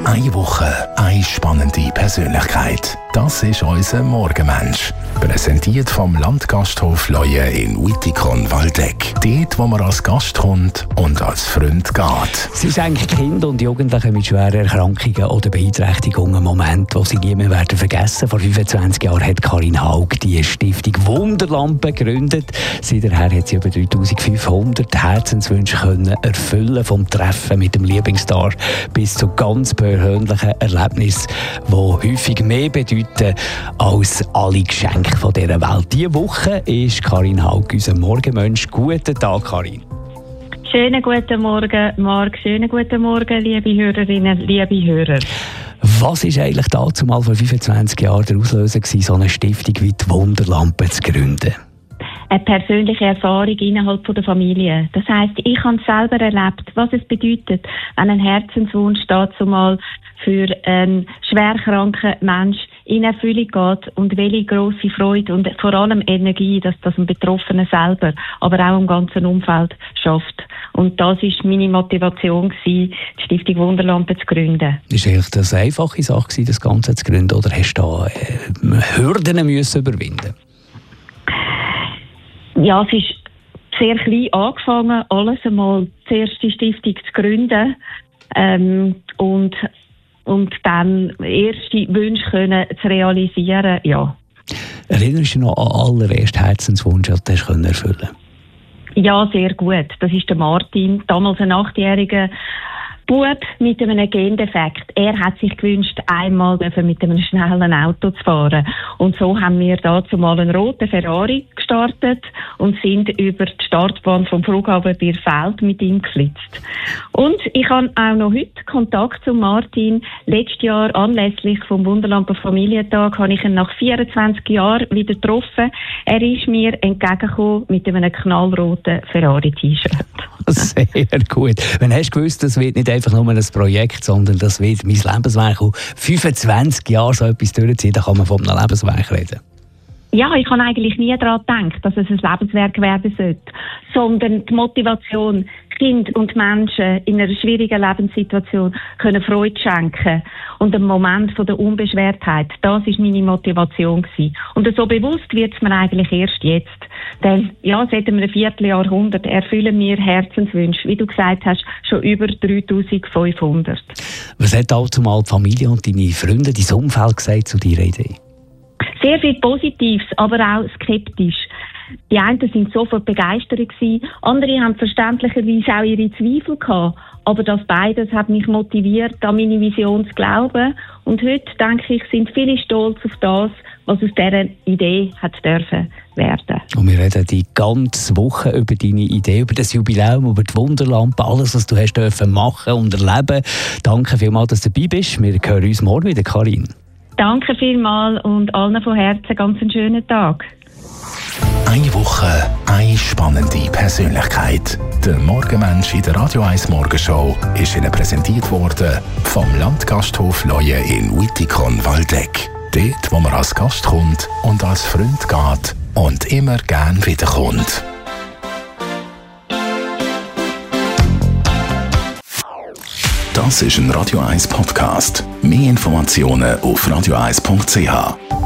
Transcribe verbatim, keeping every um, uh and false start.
Eine Woche, eine spannende Persönlichkeit. Das ist unser Morgenmensch. Präsentiert vom Landgasthof Leue in Wittikon-Waldeck. Dort, wo man als Gast kommt und als Freund geht. Sie schenken Kinder und Jugendlichen mit schweren Erkrankungen oder Beeinträchtigungen Moment, wo sie nie mehr werden vergessen. Vor fünfundzwanzig Jahren hat Karin Haug die Stiftung Wunderlampe gegründet. Seither hat sie über dreitausendfünfhundert Herzenswünsche können erfüllen, vom Treffen mit dem Lieblingsstar bis zu ganz persönlichen Erlebnissen, die häufig mehr bedeuten als alle Geschenke von dieser Welt. Diese Woche ist Karin Haug unser Morgenmensch. Guten Tag, Karin. Schönen guten Morgen, Marc. Schönen guten Morgen, liebe Hörerinnen, liebe Hörer. Was war eigentlich dazu mal vor fünfundzwanzig Jahren der Auslöser gewesen, so eine Stiftung wie die Wunderlampe zu gründen? Eine persönliche Erfahrung innerhalb der Familie. Das heisst, ich habe selber erlebt, was es bedeutet, wenn ein Herzenswunsch dazu mal für einen schwerkranken Mensch in Erfüllung geht und welche grosse Freude und vor allem Energie, dass das ein Betroffener selber, aber auch im ganzen Umfeld schafft. Und das war meine Motivation, die Stiftung Wunderlampe zu gründen. Ist eigentlich das eine einfache Sache, das Ganze zu gründen, oder hast du da äh, Hürden müssen überwinden? Ja, es ist sehr klein angefangen, alles einmal zuerst die Stiftung zu gründen ähm, und, und dann erste Wünsche können zu realisieren, ja. Erinnerst du dich noch an den allerersten Herzenswunsch, den du erfüllen konntest? Ja, sehr gut. Das ist der Martin, damals ein achtjähriger Bub mit einem Gendefekt. Er hat sich gewünscht, einmal mit einem schnellen Auto zu fahren. Und so haben wir dazu mal einen roten Ferrari gestartet und sind über die Startbahn vom Flughafen Bierfeld mit ihm geflitzt. Und ich habe auch noch heute Kontakt zu Martin. Letztes Jahr anlässlich vom Wunderlampe Familientag habe ich ihn nach vierundzwanzig Jahren wieder getroffen. Er ist mir entgegengekommen mit einem knallroten Ferrari-T-Shirt. Sehr gut. Wenn hast du gewusst, das wird nicht einfach nur ein Projekt, sondern das wird mein Lebenswerk. Und fünfundzwanzig Jahre so etwas durchziehen, da kann man von einem Lebenswerk reden. Ja, ich habe eigentlich nie daran gedacht, dass es ein Lebenswerk werden sollte, sondern die Motivation, Kinder und Menschen in einer schwierigen Lebenssituation können Freude schenken und einen Moment von der Unbeschwertheit, das war meine Motivation gewesen. Und so bewusst wird es mir eigentlich erst jetzt. Denn ja, seit einem Vierteljahrhundert erfüllen wir Herzenswünsche, wie du gesagt hast, schon über dreitausendfünfhundert. Was hat dazu mal die Familie und deine Freunde, dein Umfeld gesagt zu deiner Idee? Sehr viel Positives, aber auch skeptisch. Die einen sind sofort begeistert gewesen, andere haben verständlicherweise auch ihre Zweifel gehabt. Aber das beides hat mich motiviert, an meine Vision zu glauben. Und heute, denke ich, sind viele stolz auf das, was aus dieser Idee hat dürfen werden. Und wir reden die ganze Woche über deine Idee, über das Jubiläum, über die Wunderlampe, alles, was du hast dürfen machen und erleben. Danke vielmals, dass du dabei bist. Wir hören uns morgen wieder, Karin. Danke vielmals und allen von Herzen ganz einen schönen Tag. Eine Woche, eine spannende Persönlichkeit. Der Morgenmensch in der Radio eins Morgenshow ist Ihnen präsentiert worden vom Landgasthof Leue in Wittikon-Waldeck. Dort, wo man als Gast kommt und als Freund geht und immer gern wiederkommt. Das ist ein Radio eins Podcast. Mehr Informationen auf radio eins punkt c h.